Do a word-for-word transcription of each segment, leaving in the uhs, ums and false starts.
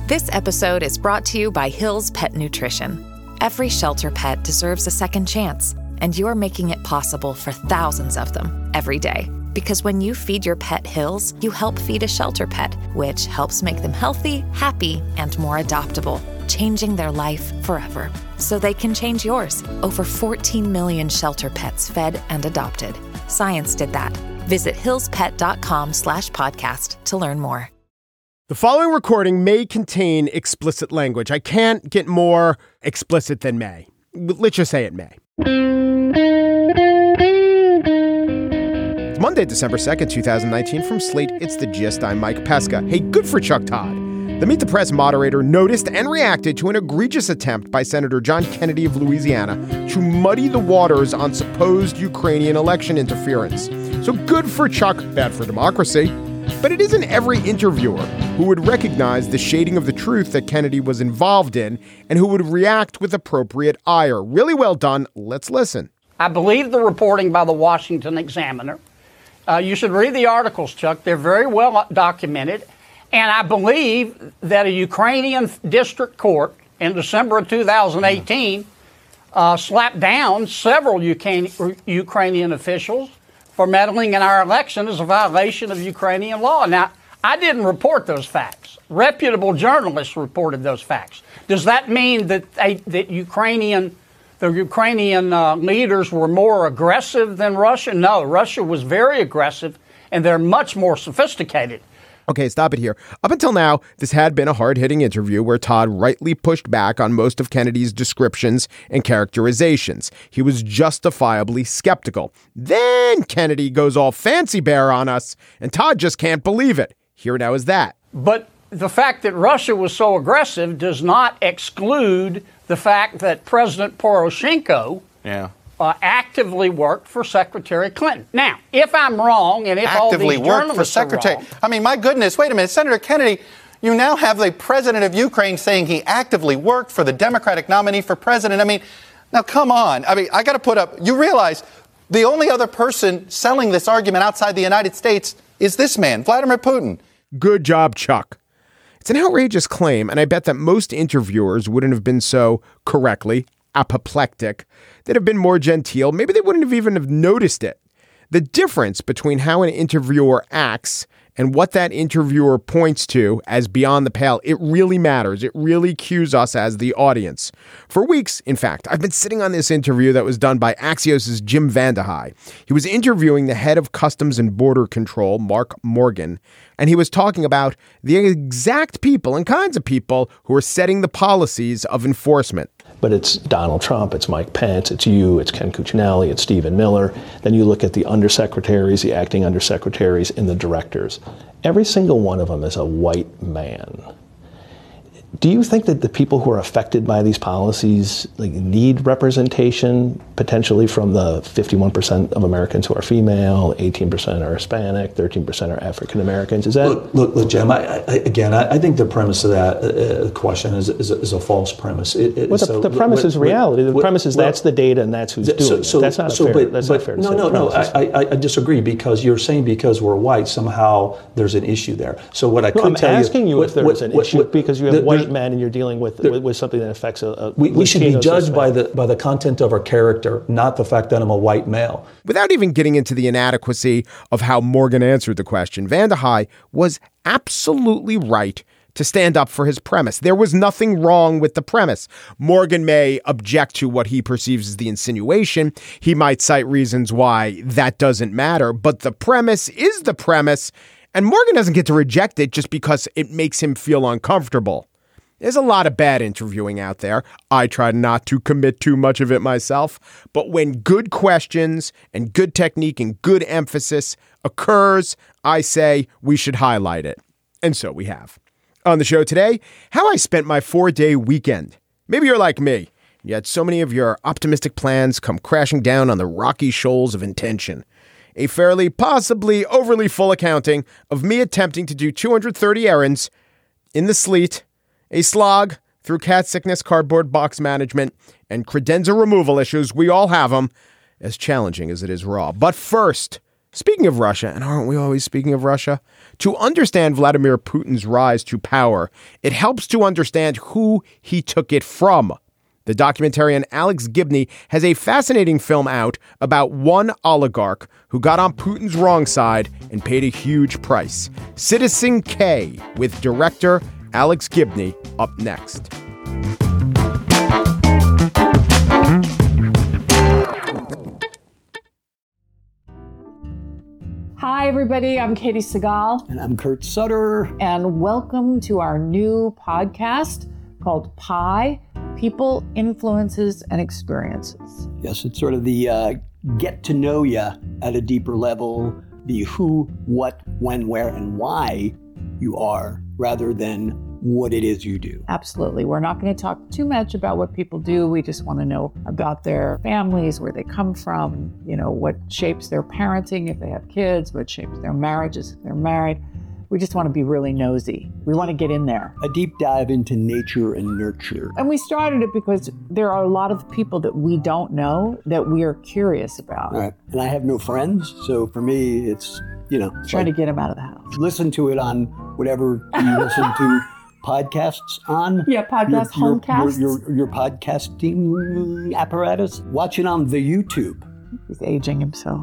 This episode is brought to you by Hill's Pet Nutrition. Every shelter pet deserves a second chance, and you're making it possible for thousands of them every day. Because when you feed your pet Hill's, you help feed a shelter pet, which helps make them healthy, happy, and more adoptable, changing their life forever. So they can change yours. Over fourteen million shelter pets fed and adopted. Science did that. Visit hillspet.com slash podcast to learn more. The following recording may contain explicit language. I can't get more explicit than may. Let's just say it may. It's Monday, December second, twenty nineteen. From Slate, it's The Gist. I'm Mike Pesca. Hey, good for Chuck Todd. The Meet the Press moderator noticed and reacted to an egregious attempt by Senator John Kennedy of Louisiana to muddy the waters on supposed Ukrainian election interference. So good for Chuck, bad for democracy. But it isn't every interviewer who would recognize the shading of the truth that Kennedy was involved in and who would react with appropriate ire. Really well done. Let's listen. I believe the reporting by the Washington Examiner. Uh, you should read the articles, Chuck. They're very well documented. And I believe that a Ukrainian district court in December of two thousand eighteen uh, slapped down several Uca- Ukrainian officials for meddling in our election as a violation of Ukrainian law. Now, I didn't report those facts. Reputable journalists reported those facts. Does that mean that they, that Ukrainian the Ukrainian uh, leaders were more aggressive than Russia? No, Russia was very aggressive, and they're much more sophisticated. Okay, stop it here. Up until now, this had been a hard-hitting interview where Todd rightly pushed back on most of Kennedy's descriptions and characterizations. He was justifiably skeptical. Then Kennedy goes all fancy bear on us, and Todd just can't believe it. Here now is that. But the fact that Russia was so aggressive does not exclude the fact that President Poroshenko yeah. Uh, actively worked for Secretary Clinton. Now, if I'm wrong, and if actively all these worked for journalists Secretary, are wrong, I mean, my goodness, wait a minute, Senator Kennedy, you now have the president of Ukraine saying he actively worked for the Democratic nominee for president. I mean, now come on. I mean, I got to put up. You realize the only other person selling this argument outside the United States is this man, Vladimir Putin. Good job, Chuck. It's an outrageous claim, and I bet that most interviewers wouldn't have been so correctly apoplectic. They'd have been more genteel. Maybe they wouldn't have even have noticed it. The difference between how an interviewer acts and what that interviewer points to as beyond the pale, it really matters. It really cues us as the audience. For weeks, in fact, I've been sitting on this interview that was done by Axios' Jim Vandehei. He was interviewing the head of Customs and Border Control, Mark Morgan, and he was talking about the exact people and kinds of people who are setting the policies of enforcement. But it's Donald Trump, it's Mike Pence, it's you, it's Ken Cuccinelli, it's Stephen Miller. Then you look at the undersecretaries, the acting undersecretaries, and the directors. Every single one of them is a white man. Do you think that the people who are affected by these policies like need representation potentially from the fifty-one percent of Americans who are female, eighteen percent are Hispanic, thirteen percent are African Americans? Is that look, look, look Jim? I, I, again, I, I think the premise of that uh, question is, is, a, is a false premise. It, it, well, the, so, the premise what, is reality. The what, premise is well, that's the data and that's who's so, doing so, it. That's not so, a fair. But, that's but, not fair. To no, say no, no. I, I, I disagree because you're saying because we're white somehow there's an issue there. So what I no, could I'm tell asking you, you if there what, is an what, issue what, because you have the, white men and you're dealing with, the, with with something that affects a. a we we should be judged Hispanic. by the by the content of our character, not the fact that I'm a white male. Without even getting into the inadequacy of how Morgan answered the question, Vandehei was absolutely right to stand up for his premise. There was nothing wrong with the premise. Morgan may object to what he perceives as the insinuation. He might cite reasons why that doesn't matter, but the premise is the premise, and Morgan doesn't get to reject it just because it makes him feel uncomfortable. There's a lot of bad interviewing out there. I try not to commit too much of it myself. But when good questions and good technique and good emphasis occurs, I say we should highlight it. And so we have. On the show today, how I spent my four-day weekend. Maybe you're like me. You had so many of your optimistic plans come crashing down on the rocky shoals of intention. A fairly, possibly overly full accounting of me attempting to do two hundred thirty errands in the sleet, a slog through cat sickness, cardboard box management, and credenza removal issues. We all have them, as challenging as it is raw. But first, Speaking of Russia, and aren't we always speaking of Russia? To understand Vladimir Putin's rise to power, it helps to understand who he took it from. The documentarian Alex Gibney has a fascinating film out about one oligarch who got on Putin's wrong side and paid a huge price. Citizen K, with director Alex Gibney, up next. Hi, everybody. I'm Katie Segal. And I'm Kurt Sutter. And welcome to our new podcast called Pi, People, Influences, and Experiences. Yes, it's sort of the uh, get to know you at a deeper level, the who, what, when, where, and why you are, rather than what it is you do. Absolutely. We're not going to talk too much about what people do. We just want to know about their families, where they come from, you know, what shapes their parenting if they have kids, what shapes their marriages if they're married. We just want to be really nosy. We want to get in there. A deep dive into nature and nurture. And we started it because there are a lot of people that we don't know that we are curious about. All right. And I have no friends, so for me, it's, you know. Trying like, to get them out of the house. Listen to it on whatever you listen to podcasts on. Yeah, podcast, your, homecasts. Your, your, your podcasting apparatus. Watch it on the YouTube. He's aging himself.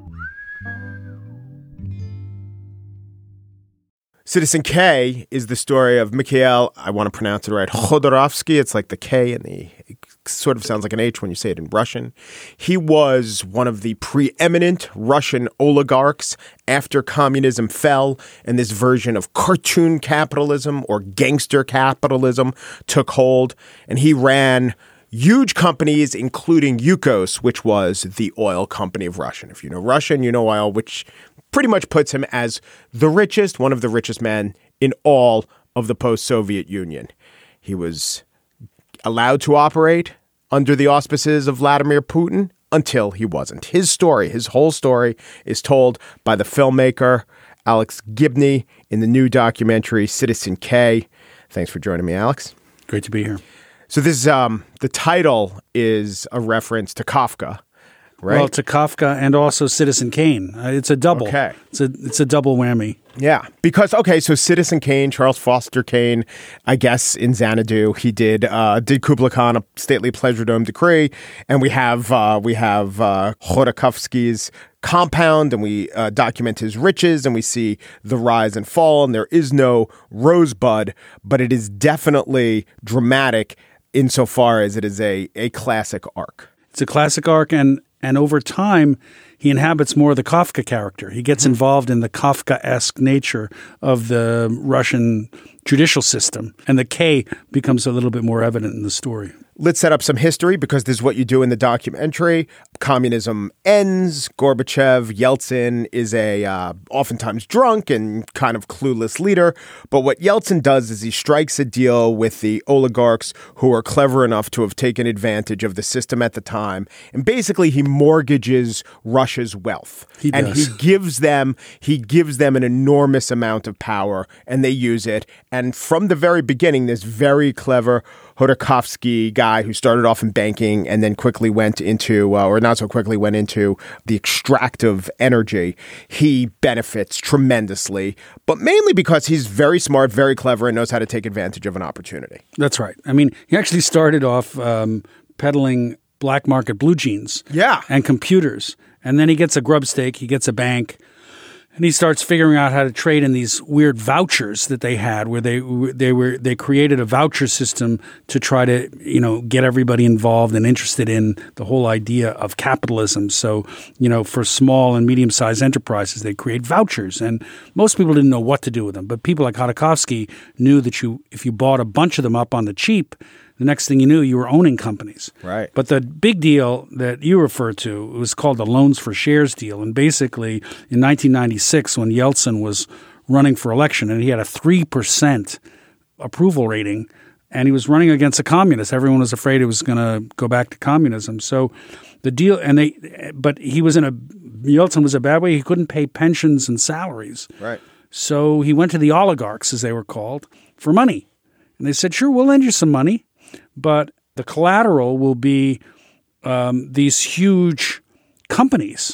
Citizen K is the story of Mikhail, I want to pronounce it right, Khodorkovsky. It's like the K and the, it sort of sounds like an H when you say it in Russian. He was one of the preeminent Russian oligarchs after communism fell and this version of cartoon capitalism or gangster capitalism took hold. And he ran huge companies, including Yukos, which was the oil company of Russia. If you know Russian, you know oil, which pretty much puts him as the richest, one of the richest men in all of the post-Soviet Union. He was allowed to operate under the auspices of Vladimir Putin until he wasn't. His story, his whole story, is told by the filmmaker Alex Gibney in the new documentary Citizen K. Thanks for joining me, Alex. Great to be here. So this um, the title is a reference to Kafka. Right? Well, to Kafka and also Citizen Kane. Uh, it's a double. Okay. It's a it's a double whammy. Yeah, because okay, so Citizen Kane, Charles Foster Kane, I guess in Xanadu, he did uh, did Kubla Khan a stately pleasure dome decree, and we have uh, we have uh, Khodorkovsky's compound, and we uh, document his riches, and we see the rise and fall, and there is no rosebud, but it is definitely dramatic insofar as it is a a classic arc. It's a classic arc, and. And over time, he inhabits more of the Kafka character. He gets involved in the Kafka-esque nature of the Russian judicial system. And the K becomes a little bit more evident in the story. Let's set up some history because this is what you do in the documentary. Communism ends. Gorbachev, Yeltsin is a uh, oftentimes drunk and kind of clueless leader. But what Yeltsin does is he strikes a deal with the oligarchs who are clever enough to have taken advantage of the system at the time. And basically he mortgages Russia's wealth. He and does. he gives them he gives them an enormous amount of power and they use it. And from the very beginning, this very clever Khodorkovsky guy who started off in banking and then quickly went into, uh, or not so quickly went into the extractive energy. He benefits tremendously, but mainly because he's very smart, very clever, and knows how to take advantage of an opportunity. That's right. I mean, he actually started off um, peddling black market blue jeans Yeah. and computers. And then he gets a grub stake, he gets a bank. And he starts figuring out how to trade in these weird vouchers that they had, where they they were they created a voucher system to try to you know get everybody involved and interested in the whole idea of capitalism. So you know for small and medium sized enterprises, they create vouchers, and most people didn't know what to do with them. But people like Khodorkovsky knew that you if you bought a bunch of them up on the cheap, the next thing you knew, you were owning companies. Right. But the big deal that you refer to was called the loans for shares deal. And basically, in nineteen ninety-six, when Yeltsin was running for election, and he had a three percent approval rating, and he was running against a communist. Everyone was afraid it was going to go back to communism. So the deal, and they, but he was in a, Yeltsin was a bad way. He couldn't pay pensions and salaries. Right. So he went to the oligarchs, as they were called, for money. And they said, sure, we'll lend you some money. But the collateral will be um, these huge companies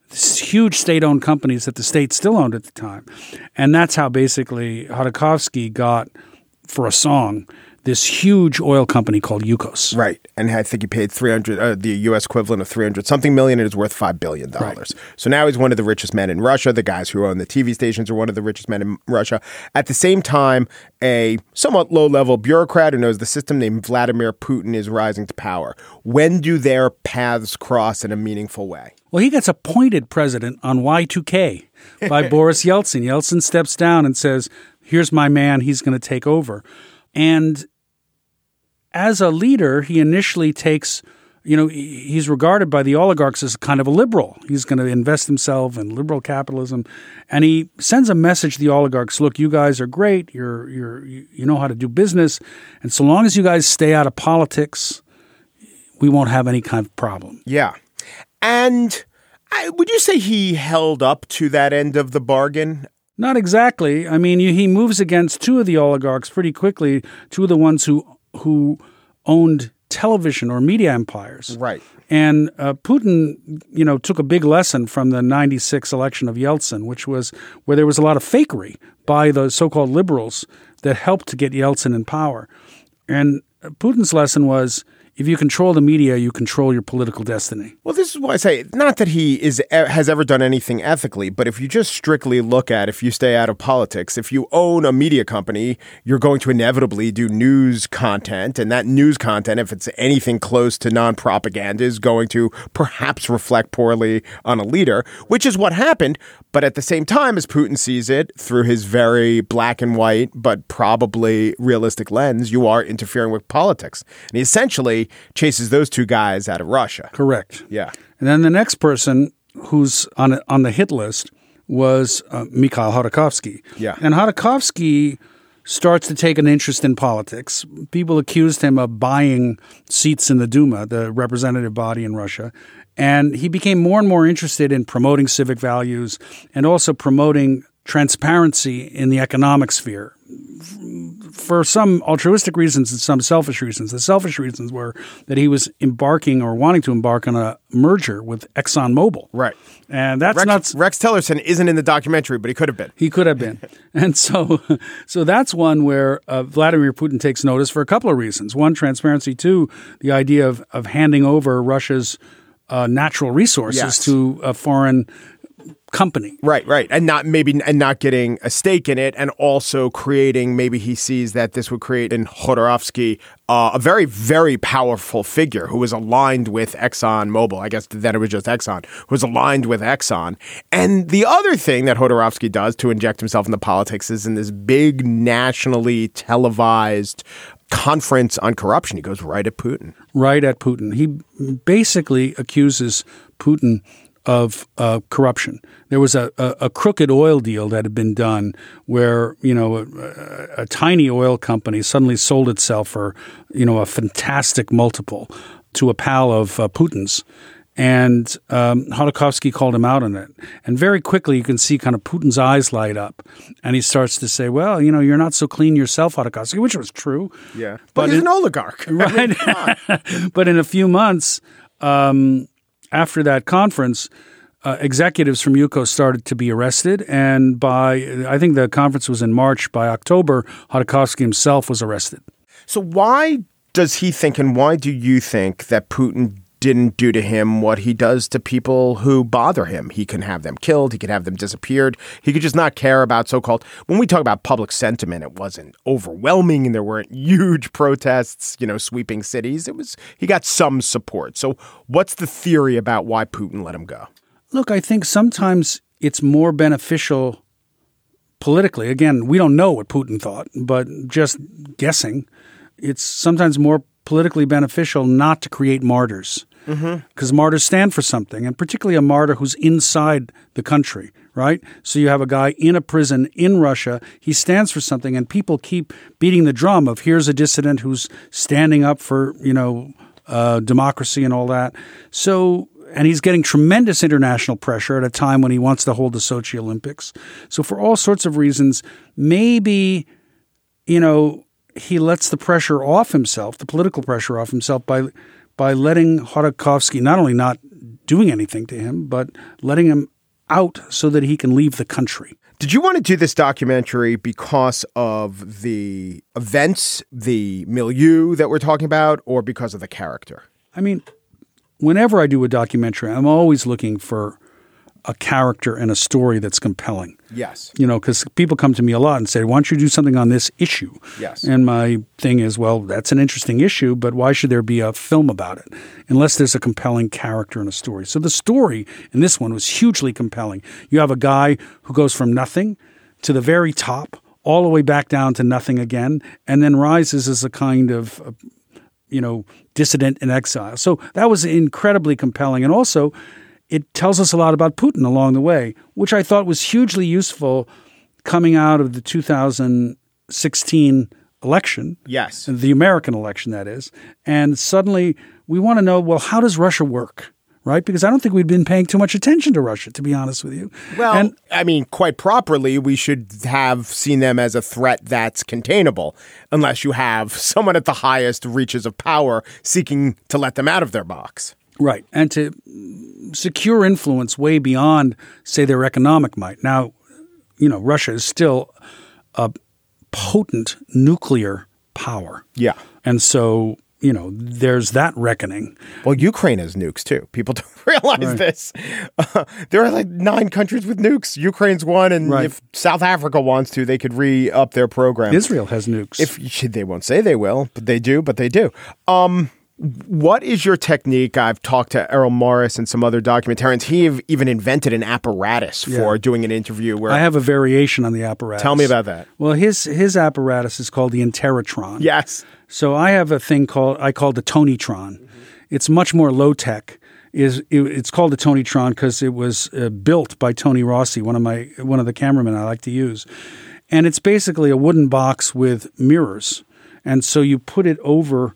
huge state-owned companies that the state still owned at the time. And that's how basically Khodorkovsky got, for a song, this huge oil company called Yukos. Right. And I think he paid three hundred, uh, the U S equivalent of three hundred something million, and it's worth five billion dollars. Right. So now he's one of the richest men in Russia. The guys who own the T V stations are one of the richest men in Russia. At the same time, a somewhat low-level bureaucrat who knows the system named Vladimir Putin is rising to power. When do their paths cross in a meaningful way? Well, he gets appointed president on Y two K by Boris Yeltsin. Yeltsin steps down and says, here's my man, he's going to take over. And as a leader, he initially takes, you know, he's regarded by the oligarchs as kind of a liberal. He's going to invest himself in liberal capitalism. And he sends a message to the oligarchs, look, you guys are great. You're, you're, you know how to do business. And so long as you guys stay out of politics, we won't have any kind of problem. Yeah. And I, would you say he held up to that end of the bargain? Not exactly. I mean, he moves against two of the oligarchs pretty quickly, two of the ones who who owned television or media empires. Right. And uh, Putin, you know, took a big lesson from the ninety-six election of Yeltsin, which was where there was a lot of fakery by the so-called liberals that helped to get Yeltsin in power. And Putin's lesson was, if you control the media, you control your political destiny. Well, this is why I say, not that he is has ever done anything ethically, but if you just strictly look at, if you stay out of politics, if you own a media company, you're going to inevitably do news content. And that news content, if it's anything close to non-propaganda, is going to perhaps reflect poorly on a leader, which is what happened. But at the same time, as Putin sees it through his very black and white, but probably realistic lens, you are interfering with politics. And he essentially chases those two guys out of Russia. Correct. Yeah. And then the next person who's on on the hit list was uh, Mikhail Khodorkovsky. Yeah. And Khodorkovsky starts to take an interest in politics. People accused him of buying seats in the Duma, the representative body in Russia. And he became more and more interested in promoting civic values and also promoting transparency in the economic sphere. For some altruistic reasons and some selfish reasons. The selfish reasons were that he was embarking or wanting to embark on a merger with ExxonMobil. Right. And that's Rex, not... Rex Tillerson isn't in the documentary, but he could have been. He could have been. And so so that's one where uh, Vladimir Putin takes notice for a couple of reasons. One, transparency. Two, the idea of, of handing over Russia's uh, natural resources yes. to a foreign company. Right, right. And not maybe and not getting a stake in it, and also creating, maybe he sees that this would create in Khodorkovsky uh, a very, very powerful figure who was aligned with ExxonMobil. I guess then it was just Exxon, who was aligned with Exxon. And the other thing that Khodorkovsky does to inject himself into politics is in this big nationally televised conference on corruption. He goes right at Putin. Right at Putin. He basically accuses Putin of uh, corruption. There was a, a, a crooked oil deal that had been done where, you know, a, a tiny oil company suddenly sold itself for, you know, a fantastic multiple to a pal of uh, Putin's. And um, Khodorkovsky called him out on it. And very quickly you can see kind of Putin's eyes light up. And he starts to say, well, you know, you're not so clean yourself, Khodorkovsky, which was true. Yeah. But, but he's it, an oligarch. Right. I mean, but in a few months, um, after that conference, uh, executives from Yukos started to be arrested. And by, I think the conference was in March, by October, Khodorkovsky himself was arrested. So why does he think, and why do you think that Putin didn't do to him what he does to people who bother him? He can have them killed. He could have them disappeared. He could just not care about so-called, when we talk about public sentiment, it wasn't overwhelming and there weren't huge protests, you know, sweeping cities. It was, he got some support. So what's the theory about why Putin let him go? Look, I think sometimes it's more beneficial politically. Again, we don't know what Putin thought, but just guessing, it's sometimes more politically beneficial not to create martyrs, because mm-hmm. martyrs stand for something, and particularly a martyr who's inside the country, right? So you have a guy in a prison in Russia. He stands for something, and people keep beating the drum of here's a dissident who's standing up for, you know, uh, democracy and all that. So, and he's getting tremendous international pressure at a time when he wants to hold the Sochi Olympics. So for all sorts of reasons, maybe, you know, he lets the pressure off himself, the political pressure off himself, by by letting Khodorkovsky not only not doing anything to him, but letting him out so that he can leave the country. Did you want to do this documentary because of the events, the milieu that we're talking about, or because of the character? I mean, whenever I do a documentary, I'm always looking for a character and a story that's compelling. Yes. You know, because people come to me a lot and say, why don't you do something on this issue? Yes. And my thing is, well, that's an interesting issue, but why should there be a film about it unless there's a compelling character and a story? So the story in this one was hugely compelling. You have a guy who goes from nothing to the very top, all the way back down to nothing again, and then rises as a kind of, uh, you know, dissident in exile. So that was incredibly compelling. And also, it tells us a lot about Putin along the way, which I thought was hugely useful coming out of the two thousand sixteen election. Yes. The American election, that is. And suddenly we want to know, well, how does Russia work? Right? Because I don't think we'd been paying too much attention to Russia, to be honest with you. Well, and, I mean, quite properly, we should have seen them as a threat that's containable, unless you have someone at the highest reaches of power seeking to let them out of their box. Right. And to secure influence way beyond, say, their economic might. Now, you know, Russia is still a potent nuclear power. Yeah. And so, you know, there's that reckoning. Well, Ukraine has nukes, too. People don't realize Right. this. Uh, there are like nine countries with nukes. Ukraine's one, and Right. if South Africa wants to, they could re-up their program. Israel has nukes. If they won't say they will, but they do, but they do. Um, what is your technique? I've talked to Errol Morris and some other documentarians. He have even invented an apparatus for Yeah. doing an interview. Where I have a variation on the apparatus. Tell me about that. Well, his his apparatus is called the Interatron. Yes. So I have a thing called I call the Tonytron. Mm-hmm. It's much more low tech. Is it, it's called the Tonytron because it was uh, built by Tony Rossi, one of my one of the cameramen I like to use, and it's basically a wooden box with mirrors, and so you put it over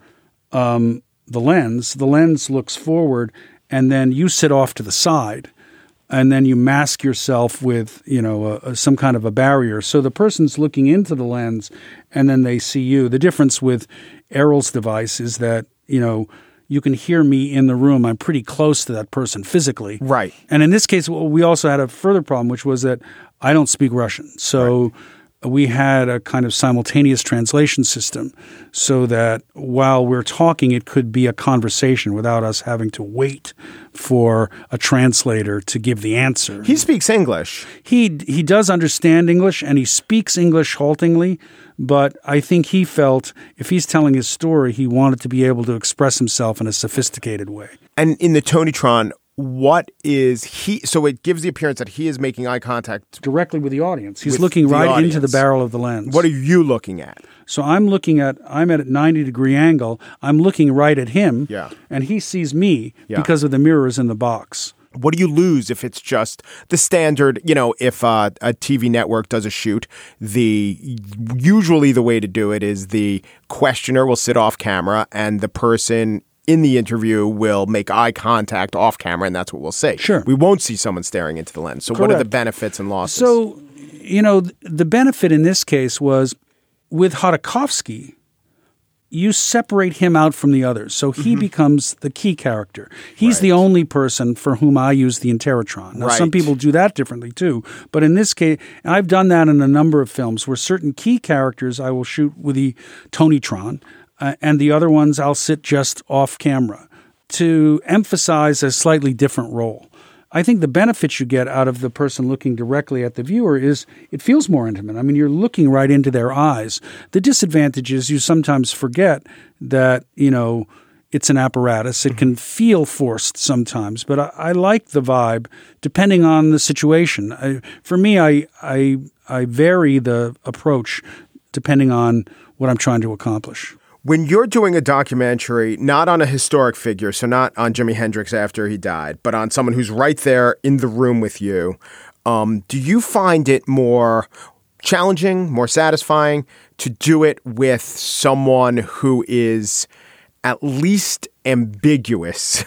um, the lens. The lens looks forward, and then you sit off to the side. And then you mask yourself with, you know, a, a, some kind of a barrier. So the person's looking into the lens and then they see you. The difference with Errol's device is that, you know, you can hear me in the room. I'm pretty close to that person physically. Right. And in this case, we also had a further problem, which was that I don't speak Russian. So right. we had a kind of simultaneous translation system so that while we're talking, it could be a conversation without us having to wait for a translator to give the answer. He speaks English. He he does understand English, and he speaks English haltingly, but I think he felt if he's telling his story, he wanted to be able to express himself in a sophisticated way. And in the Tonytron, what is he? So it gives the appearance that he is making eye contact directly with the audience. He's with looking the right audience. into the barrel of the lens. What are you looking at? So I'm looking at, I'm at a ninety degree angle. I'm looking right at him. Yeah. And he sees me Yeah. because of the mirrors in the box. What do you lose if it's just the standard, you know, if uh, a T V network does a shoot, the usually the way to do it is the questioner will sit off camera and the person in the interview will make eye contact off camera, and that's what we'll say. Sure. We won't see someone staring into the lens. So what are the Correct. benefits and losses? So, you know, th- the benefit in this case was with Hodorkovsky, you separate him out from the others. So he Mm-hmm. becomes the key character. He's the only person for whom I use the Interatron. Now, some Right. people do that differently too. But in this case, and I've done that in a number of films where certain key characters I will shoot with the Tonytron, uh, and the other ones I'll sit just off camera to emphasize a slightly different role. I think the benefits you get out of the person looking directly at the viewer is it feels more intimate. I mean, you're looking right into their eyes. The disadvantage is you sometimes forget that, you know, it's an apparatus. It can feel forced sometimes, but I, I like the vibe depending on the situation. I, for me, I, I, I vary the approach depending on what I'm trying to accomplish. When you're doing a documentary, not on a historic figure, so not on Jimi Hendrix after he died, but on someone who's right there in the room with you, um, do you find it more challenging, more satisfying to do it with someone who is at least ambiguous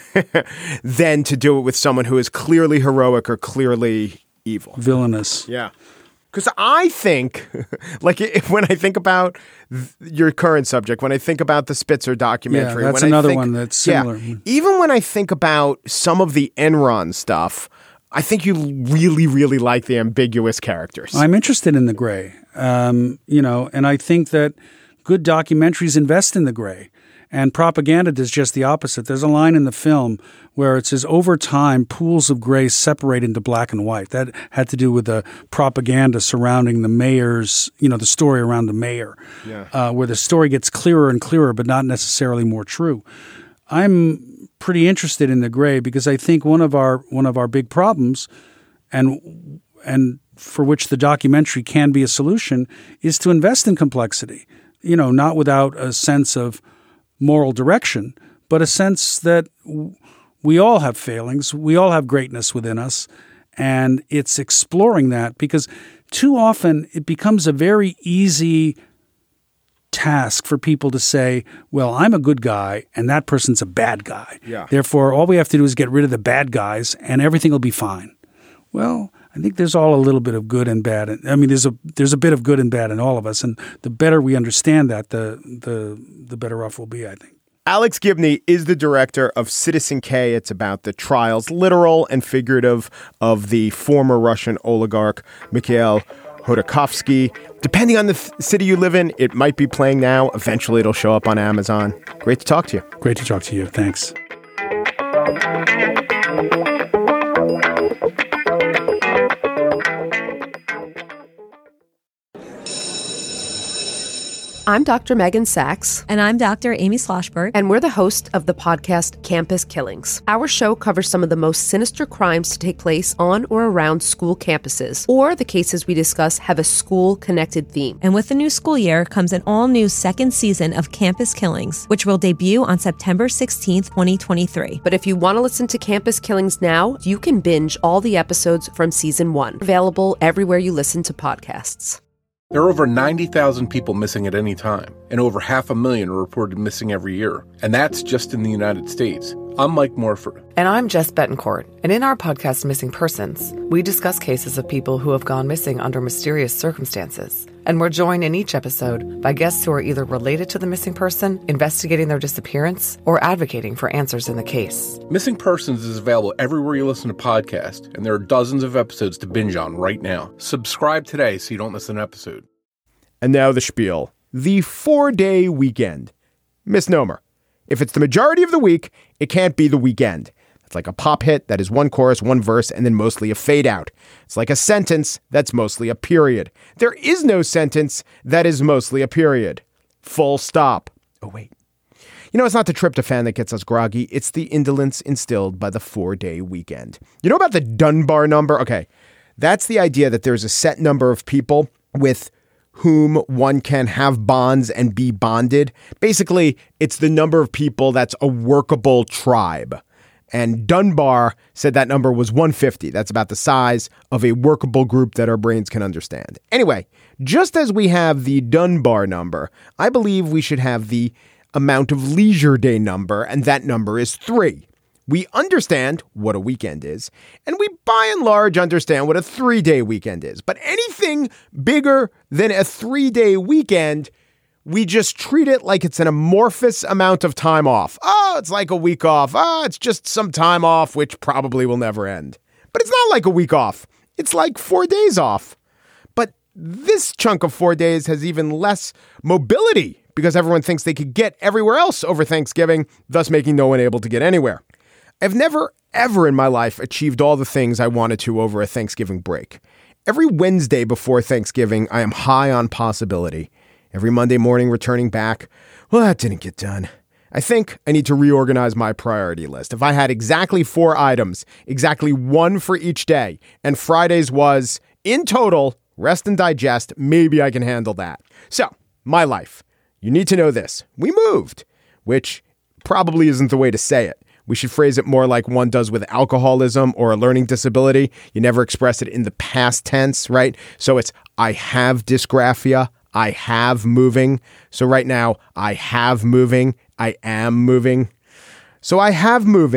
than to do it with someone who is clearly heroic or clearly evil? Villainous. Yeah. Because I think, like if, when I think about th- your current subject, when I think about the Spitzer documentary. Yeah, that's when another I think, one that's similar. Yeah, even when I think about some of the Enron stuff, I think you really, really like the ambiguous characters. I'm interested in the gray, um, you know, and I think that good documentaries invest in the gray. And propaganda does just the opposite. There's a line in the film where it says, over time, pools of gray separate into black and white. That had to do with the propaganda surrounding the mayor's, you know, the story around the mayor, yeah. uh, where the story gets clearer and clearer, but not necessarily more true. I'm pretty interested in the gray because I think one of our one of our big problems, and and for which the documentary can be a solution, is to invest in complexity. You know, not without a sense of moral direction, but a sense that w- we all have failings, we all have greatness within us, and it's exploring that because too often it becomes a very easy task for people to say, well, I'm a good guy and that person's a bad guy. Yeah. Therefore, all we have to do is get rid of the bad guys and everything will be fine. Well, I think there's all a little bit of good and bad. I mean, there's a there's a bit of good and bad in all of us, and the better we understand that, the the the better off we'll be, I think. Alex Gibney is the director of Citizen K. It's about the trials, literal and figurative, of the former Russian oligarch Mikhail Khodorkovsky. Depending on the th- city you live in, it might be playing now. Eventually, it'll show up on Amazon. Great to talk to you. Great to talk to you. Thanks. I'm Doctor Megan Sachs. And I'm Doctor Amy Schlossberg. And we're the host of the podcast Campus Killings. Our show covers some of the most sinister crimes to take place on or around school campuses, or the cases we discuss have a school-connected theme. And with the new school year comes an all-new second season of Campus Killings, which will debut on September sixteenth, twenty twenty-three. But if you want to listen to Campus Killings now, you can binge all the episodes from season one. Available everywhere you listen to podcasts. There are over ninety thousand people missing at any time, and over half a million are reported missing every year. And that's just in the United States. I'm Mike Morford. And I'm Jess Betancourt. And in our podcast, Missing Persons, we discuss cases of people who have gone missing under mysterious circumstances. And we're joined in each episode by guests who are either related to the missing person, investigating their disappearance, or advocating for answers in the case. Missing Persons is available everywhere you listen to podcasts, and there are dozens of episodes to binge on right now. Subscribe today so you don't miss an episode. And now the spiel. The four-day weekend. Misnomer. If it's the majority of the week, it can't be the weekend. It's like a pop hit that is one chorus, one verse, and then mostly a fade out. It's like a sentence that's mostly a period. There is no sentence that is mostly a period. Full stop. Oh, wait. You know, it's not the tryptophan that gets us groggy. It's the indolence instilled by the four-day weekend. You know about the Dunbar number? Okay, that's the idea that there's a set number of people with whom one can have bonds and be bonded. Basically, it's the number of people that's a workable tribe. And Dunbar said that number was one hundred fifty. That's about the size of a workable group that our brains can understand. Anyway, just as we have the Dunbar number, I believe we should have the amount of leisure day number, and that number is three. We understand what a weekend is, and we by and large understand what a three-day weekend is. But anything bigger than a three-day weekend, we just treat it like it's an amorphous amount of time off. Oh, it's like a week off. Oh, it's just some time off, which probably will never end. But it's not like a week off. It's like four days off. But this chunk of four days has even less mobility because everyone thinks they could get everywhere else over Thanksgiving, thus making no one able to get anywhere. I've never, ever in my life achieved all the things I wanted to over a Thanksgiving break. Every Wednesday before Thanksgiving, I am high on possibility. Every Monday morning returning back, well, that didn't get done. I think I need to reorganize my priority list. If I had exactly four items, exactly one for each day, and Fridays was, in total, rest and digest, maybe I can handle that. So, my life. You need to know this. We moved, which probably isn't the way to say it. We should phrase it more like one does with alcoholism or a learning disability. You never express it in the past tense, right? So it's, I have dysgraphia. I have moving. So right now, I have moving. I am moving. So I have moving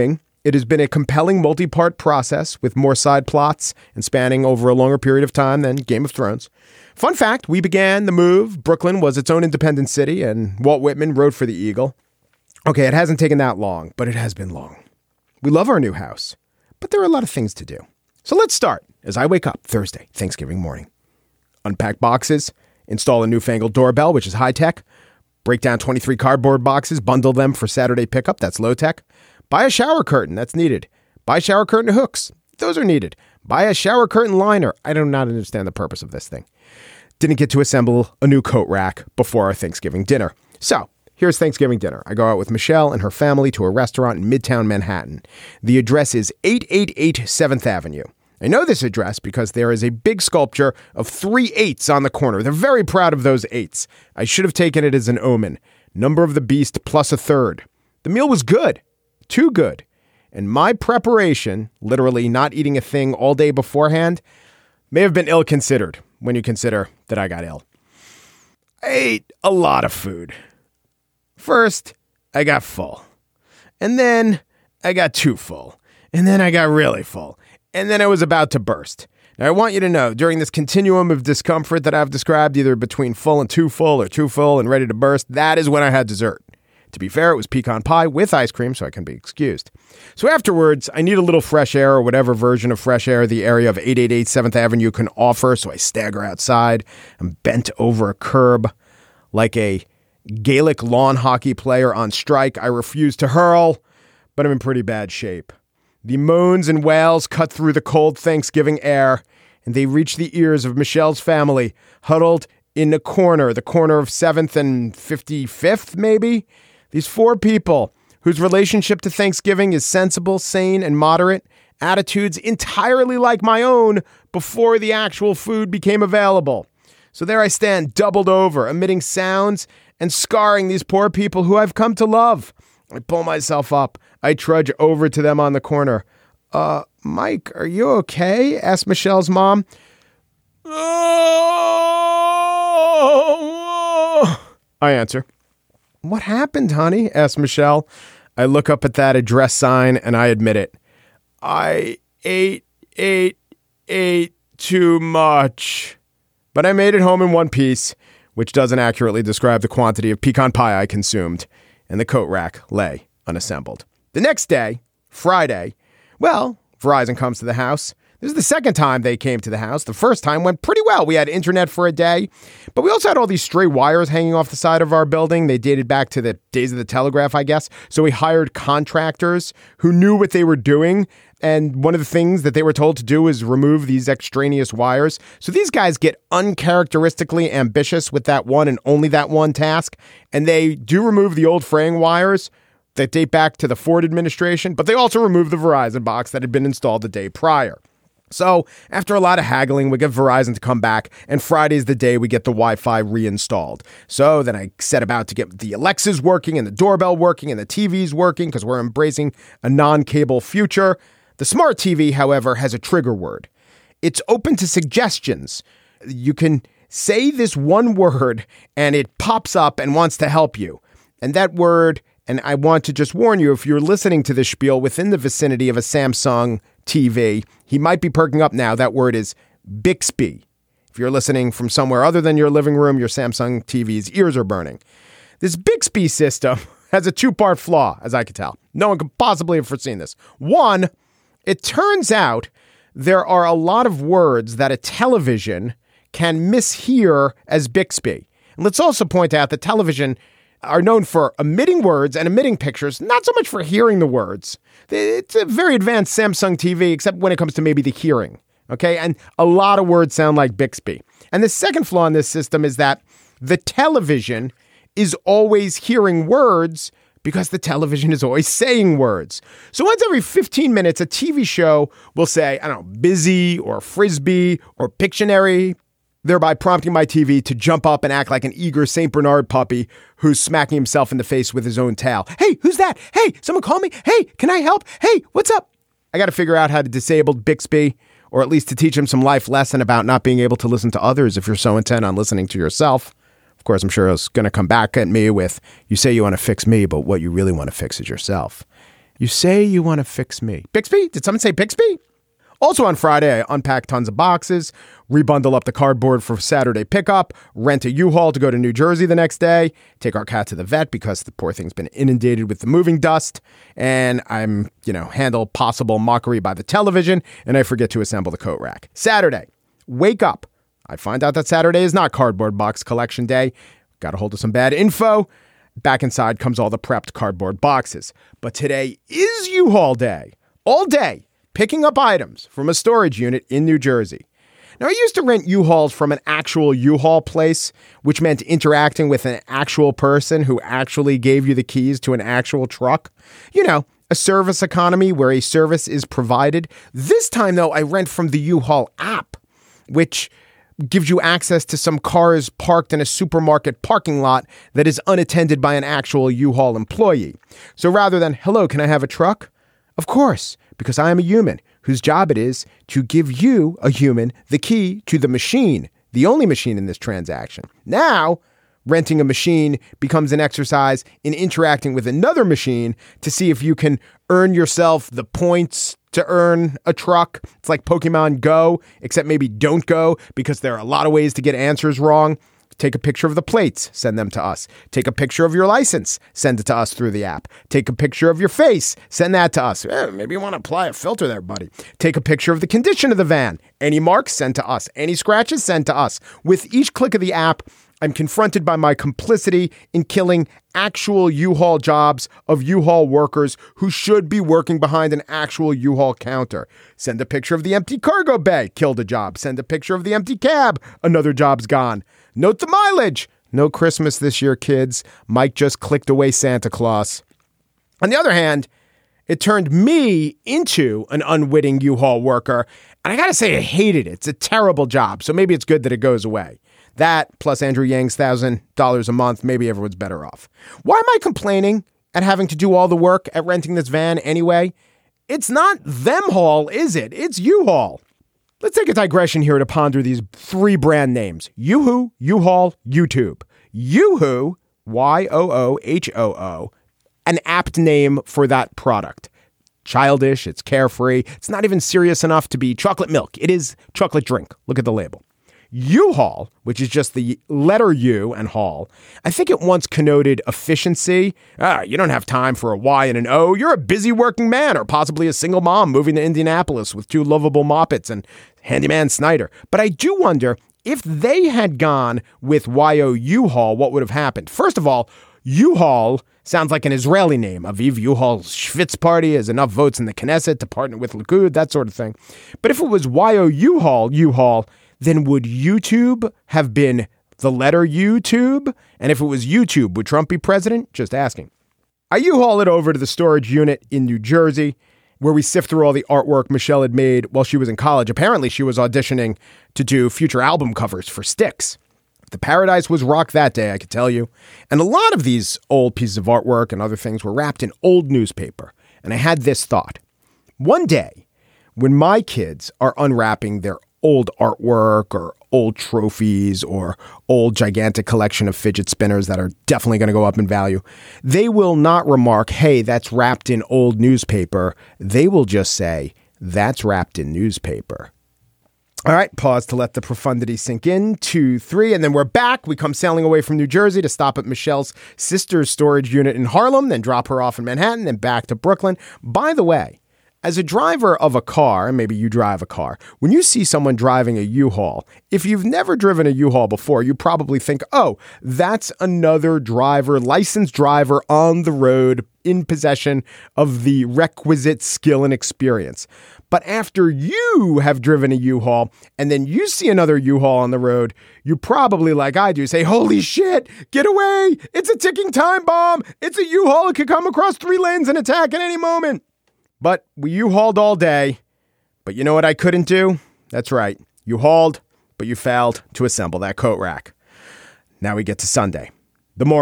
It has been a compelling multi-part process with more side plots and spanning over a longer period of time than Game of Thrones. Fun fact, we began the move. Brooklyn was its own independent city, and Walt Whitman wrote for the Eagle. Okay, it hasn't taken that long, but it has been long. We love our new house, but there are a lot of things to do. So let's start as I wake up Thursday, Thanksgiving morning. Unpack boxes, install a newfangled doorbell, which is high-tech, break down twenty-three cardboard boxes, bundle them for Saturday pickup, that's low-tech, buy a shower curtain, that's needed, buy shower curtain hooks, those are needed, buy a shower curtain liner. I do not understand the purpose of this thing. Didn't get to assemble a new coat rack before our Thanksgiving dinner. So, here's Thanksgiving dinner. I go out with Michelle and her family to a restaurant in Midtown Manhattan. The address is eight eighty-eight seventh Avenue. I know this address because there is a big sculpture of three eights on the corner. They're very proud of those eights. I should have taken it as an omen. Number of the beast plus a third. The meal was good. Too good. And my preparation, literally not eating a thing all day beforehand, may have been ill-considered when you consider that I got ill. I ate a lot of food. First, I got full. And then I got too full. And then I got really full. And then I was about to burst. Now, I want you to know, during this continuum of discomfort that I've described, either between full and too full or too full and ready to burst, that is when I had dessert. To be fair, it was pecan pie with ice cream, so I can be excused. So afterwards, I need a little fresh air or whatever version of fresh air the area of eight eighty-eight seventh Avenue can offer, so I stagger outside. I'm bent over a curb like a Gaelic lawn hockey player on strike. I refuse to hurl, but I'm in pretty bad shape. The moans and wails cut through the cold Thanksgiving air, and they reach the ears of Michelle's family, huddled in a corner, the corner of seventh and fifty-fifth, maybe? These four people whose relationship to Thanksgiving is sensible, sane, and moderate, attitudes entirely like my own before the actual food became available. So there I stand, doubled over, emitting sounds and scarring these poor people who I've come to love. I pull myself up. I trudge over to them on the corner. Uh, Mike, are you okay? Asked Michelle's mom. Oh, I answer. What happened, honey? Asked Michelle. I look up at that address sign and I admit it. I ate, ate, ate too much. But I made it home in one piece, which doesn't accurately describe the quantity of pecan pie I consumed, and the coat rack lay unassembled. The next day, Friday, well, Verizon comes to the house. This is the second time they came to the house. The first time went pretty well. We had internet for a day, but we also had all these stray wires hanging off the side of our building. They dated back to the days of the telegraph, I guess. So we hired contractors who knew what they were doing. And one of the things that they were told to do is remove these extraneous wires. So these guys get uncharacteristically ambitious with that one and only that one task. And they do remove the old fraying wires that date back to the Ford administration, but they also remove the Verizon box that had been installed the day prior. So after a lot of haggling, we get Verizon to come back, and Friday's the day we get the Wi-Fi reinstalled. So then I set about to get the Alexas working and the doorbell working and the T Vs working because we're embracing a non-cable future. The smart T V, however, has a trigger word. It's open to suggestions. You can say this one word and it pops up and wants to help you. And that word, and I want to just warn you, if you're listening to this spiel within the vicinity of a Samsung T V, he might be perking up now. That word is Bixby. If you're listening from somewhere other than your living room, your Samsung T V's ears are burning. This Bixby system has a two-part flaw, as I can tell. No one could possibly have foreseen this. One, it turns out there are a lot of words that a television can mishear as Bixby. And let's also point out that television are known for emitting words and emitting pictures, not so much for hearing the words. It's a very advanced Samsung T V, except when it comes to maybe the hearing. Okay. And a lot of words sound like Bixby. And the second flaw in this system is that the television is always hearing words because the television is always saying words. So once every fifteen minutes, a T V show will say, I don't know, busy or frisbee or Pictionary, thereby prompting my T V to jump up and act like an eager Saint Bernard puppy who's smacking himself in the face with his own tail. Hey, who's that? Hey, someone call me. Hey, can I help? Hey, what's up? I got to figure out how to disable Bixby, or at least to teach him some life lesson about not being able to listen to others if you're so intent on listening to yourself. Of course, I'm sure it's going to come back at me with, you say you want to fix me, but what you really want to fix is yourself. You say you want to fix me. Bixby? Did someone say Bixby? Also on Friday, I unpack tons of boxes, rebundle up the cardboard for Saturday pickup, rent a U-Haul to go to New Jersey the next day, take our cat to the vet because the poor thing's been inundated with the moving dust, and I'm, you know, handle possible mockery by the television, and I forget to assemble the coat rack. Saturday, wake up. I find out that Saturday is not cardboard box collection day. Got a hold of some bad info. Back inside comes all the prepped cardboard boxes. But today is U-Haul day. All day. Picking up items from a storage unit in New Jersey. Now, I used to rent U-Hauls from an actual U-Haul place, which meant interacting with an actual person who actually gave you the keys to an actual truck. You know, a service economy where a service is provided. This time, though, I rent from the U-Haul app, which gives you access to some cars parked in a supermarket parking lot that is unattended by an actual U-Haul employee. So rather than, hello, can I have a truck? Of course. Because I am a human whose job it is to give you, a human, the key to the machine, the only machine in this transaction. Now, renting a machine becomes an exercise in interacting with another machine to see if you can earn yourself the points to earn a truck. It's like Pokemon Go, except maybe don't go because there are a lot of ways to get answers wrong. Take a picture of the plates, send them to us. Take a picture of your license, send it to us through the app. Take a picture of your face, send that to us. Eh, maybe you want to apply a filter there, buddy. Take a picture of the condition of the van. Any marks, send to us. Any scratches, send to us. With each click of the app, I'm confronted by my complicity in killing actual U-Haul jobs of U-Haul workers who should be working behind an actual U-Haul counter. Send a picture of the empty cargo bay, killed a job. Send a picture of the empty cab, another job's gone. Note the mileage. No Christmas this year, kids. Mike just clicked away Santa Claus. On the other hand, it turned me into an unwitting U-Haul worker. And I got to say, I hated it. It's a terrible job. So maybe it's good that it goes away. That plus Andrew Yang's one thousand dollars a month, maybe everyone's better off. Why am I complaining at having to do all the work at renting this van anyway? It's not them haul, is it? It's U-Haul. Let's take a digression here to ponder these three brand names. Yoo-Hoo, U-Haul, YouTube. Yoo-Hoo, Y O O H O O, an apt name for that product. Childish, it's carefree. It's not even serious enough to be chocolate milk. It is chocolate drink. Look at the label. U-Haul, which is just the letter U and haul, I think it once connoted efficiency. Ah, you don't have time for a Y and an O. You're a busy working man or possibly a single mom moving to Indianapolis with two lovable moppets and handyman Snyder. But I do wonder if they had gone with Y O U-Haul, what would have happened? First of all, U-Haul sounds like an Israeli name. Aviv U-Haul's Schwitz party has enough votes in the Knesset to partner with Likud, that sort of thing. But if it was Y O U-Haul, U-Haul, then would YouTube have been the letter YouTube? And if it was YouTube, would Trump be president? Just asking. I U-Haul it over to the storage unit in New Jersey, where we sift through all the artwork Michelle had made while she was in college. Apparently, she was auditioning to do future album covers for Styx. The paradise was rock that day, I could tell you. And a lot of these old pieces of artwork and other things were wrapped in old newspaper. And I had this thought. One day, when my kids are unwrapping their old artwork or old trophies or old gigantic collection of fidget spinners that are definitely going to go up in value, they will not remark, hey, that's wrapped in old newspaper. They will just say, that's wrapped in newspaper. All right, pause to let the profundity sink in. Two, three, and then we're back. We come sailing away from New Jersey to stop at Michelle's sister's storage unit in Harlem, then drop her off in Manhattan, then back to Brooklyn. By the way, as a driver of a car, and maybe you drive a car, when you see someone driving a U-Haul, if you've never driven a U-Haul before, you probably think, oh, that's another driver, licensed driver on the road in possession of the requisite skill and experience. But after you have driven a U-Haul and then you see another U-Haul on the road, you probably, like I do, say, holy shit, get away. It's a ticking time bomb. It's a U-Haul. It could come across three lanes and attack at any moment. But we U-Hauled all day. But you know what I couldn't do? That's right. You hauled, but you failed to assemble that coat rack. Now we get to Sunday. The morning.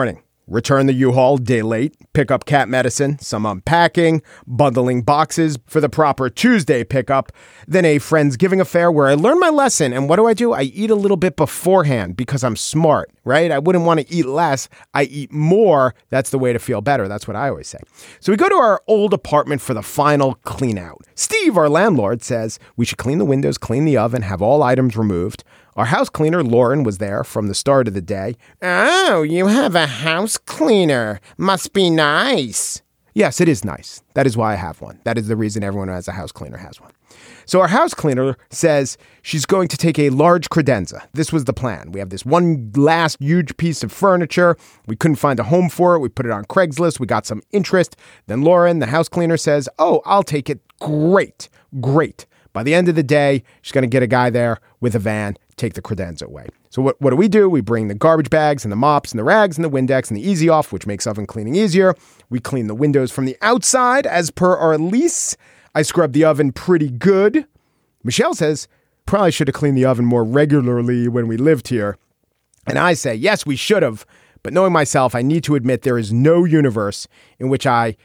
Return the U-Haul day late, pick up cat medicine, some unpacking, bundling boxes for the proper Tuesday pickup, then a Friendsgiving affair where I learn my lesson. And what do I do? I eat a little bit beforehand because I'm smart, right? I wouldn't want to eat less. I eat more. That's the way to feel better. That's what I always say. So we go to our old apartment for the final clean out. Steve, our landlord, says we should clean the windows, clean the oven, have all items removed. Our house cleaner, Lauren, was there from the start of the day. Oh, you have a house cleaner. Must be nice. Yes, it is nice. That is why I have one. That is the reason everyone who has a house cleaner has one. So our house cleaner says she's going to take a large credenza. This was the plan. We have this one last huge piece of furniture. We couldn't find a home for it. We put it on Craigslist. We got some interest. Then Lauren, the house cleaner, says, oh, I'll take it. Great, great. By the end of the day, she's going to get a guy there with a van, take the credenza away. So what, what do we do? We bring the garbage bags and the mops and the rags and the Windex and the Easy Off, which makes oven cleaning easier. We clean the windows from the outside as per our lease. I scrub the oven pretty good. Michelle says, probably should have cleaned the oven more regularly when we lived here. And I say, yes, we should have. But knowing myself, I need to admit there is no universe in which I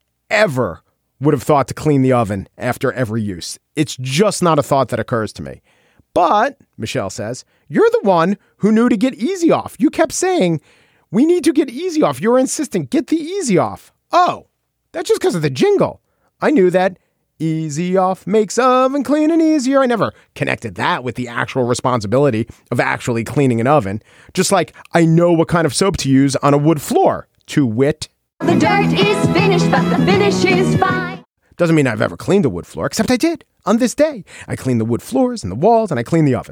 ever would have thought to clean the oven after every use. It's just not a thought that occurs to me. But, Michelle says, you're the one who knew to get Easy Off. You kept saying, we need to get Easy Off. You're insistent, get the Easy Off. Oh, that's just because of the jingle. I knew that Easy Off makes oven cleaning easier. I never connected that with the actual responsibility of actually cleaning an oven. Just like I know what kind of soap to use on a wood floor. To wit, the dirt is finished, but the finish is fine. Doesn't mean I've ever cleaned a wood floor, except I did on this day. I cleaned the wood floors and the walls, and I cleaned the oven.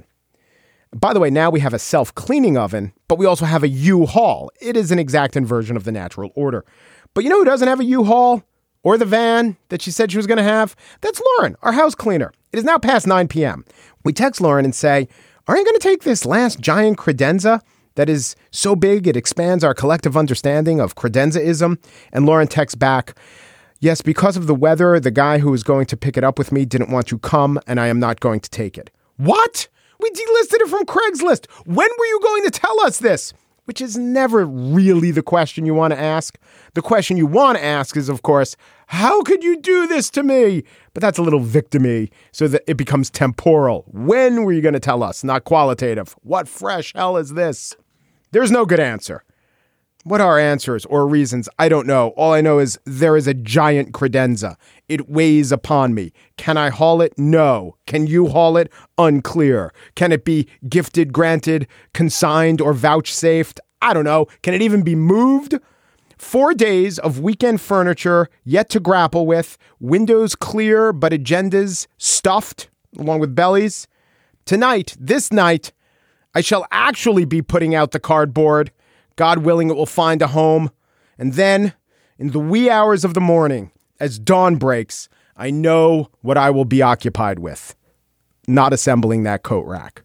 By the way, now we have a self-cleaning oven, but we also have a U-Haul. It is an exact inversion of the natural order. But you know who doesn't have a U-Haul or the van that she said she was going to have? That's Lauren, our house cleaner. It is now past nine p.m. We text Lauren and say, aren't you going to take this last giant credenza that is so big it expands our collective understanding of credenzaism? And Lauren texts back, yes, because of the weather, the guy who was going to pick it up with me didn't want to come, and I am not going to take it. What? We delisted it from Craigslist. When were you going to tell us this? Which is never really the question you want to ask. The question you want to ask is, of course, how could you do this to me? But that's a little victim-y, so that it becomes temporal. When were you going to tell us? Not qualitative. What fresh hell is this? There's no good answer. What are answers or reasons? I don't know. All I know is there is a giant credenza. It weighs upon me. Can I haul it? No. Can you haul it? Unclear. Can it be gifted, granted, consigned, or vouchsafed? I don't know. Can it even be moved? Four days of weekend furniture yet to grapple with. Windows clear, but agendas stuffed, along with bellies. Tonight, this night, I shall actually be putting out the cardboard. God willing, it will find a home. And then, in the wee hours of the morning, as dawn breaks, I know what I will be occupied with. Not assembling that coat rack.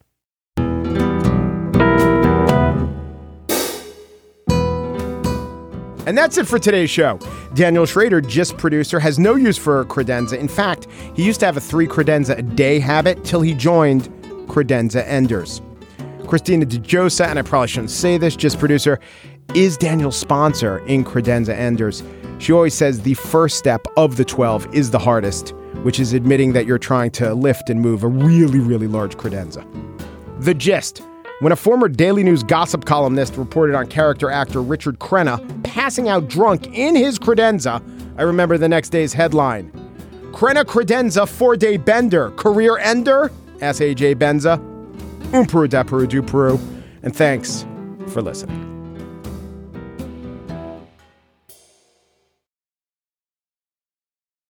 And that's it for today's show. Daniel Schrader, Gist producer, has no use for credenza. In fact, he used to have a three credenza a day habit till he joined Credenza Enders. Christina DeJosa, and I probably shouldn't say this, Gist producer, is Daniel's sponsor in Credenza Enders. She always says the first step of the twelve is the hardest, which is admitting that you're trying to lift and move a really, really large credenza. The Gist. When a former Daily News gossip columnist reported on character actor Richard Crenna passing out drunk in his credenza, I remember the next day's headline. Crenna credenza four-day bender, career ender? S A J Benza. Um Peru da Peru do Peru. And thanks for listening.